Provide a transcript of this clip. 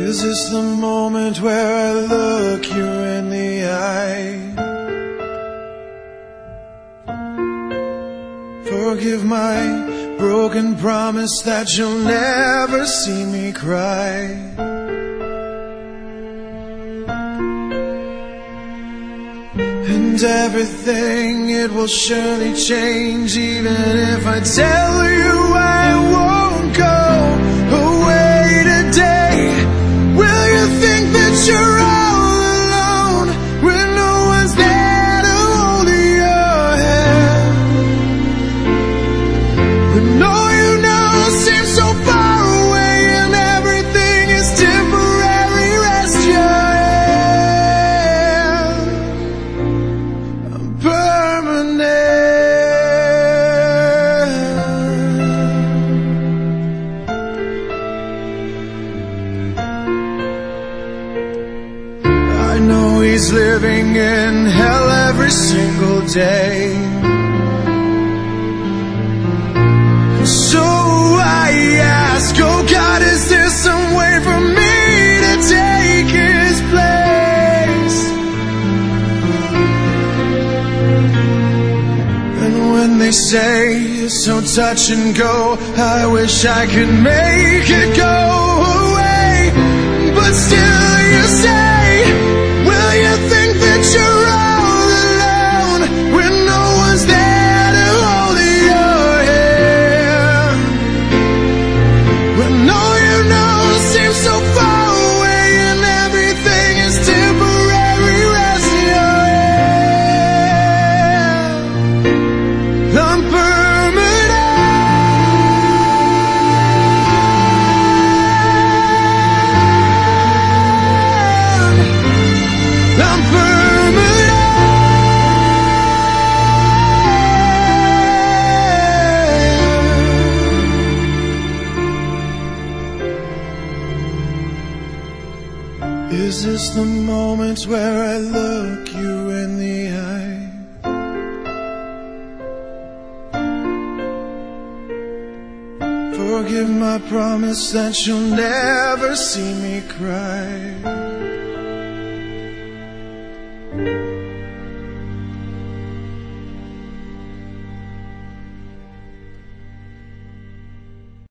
Is this the moment where I look you in the eye? Forgive my broken promise that you'll never see me cry. And everything, it will surely change, even if I tell you I won't go away today. Will you think that you're all alone when no one's there to hold your hand? When all you know seems so far away and everything is temporary, rest your hand. I'm permanent. I know he's living in hell every single day. So I ask, oh God, is there some way for me to take his place? And when they say it's so touch and go, I wish I could make it go away. But still you say, will you think that you're all alone when no one's there to hold your hand? When all you know seems so far away and everything is temporary, rest your hand. I'm permanent. I'm permanent. Is this the moment where I look you in the eye? Forgive my promise that you'll never see me cry.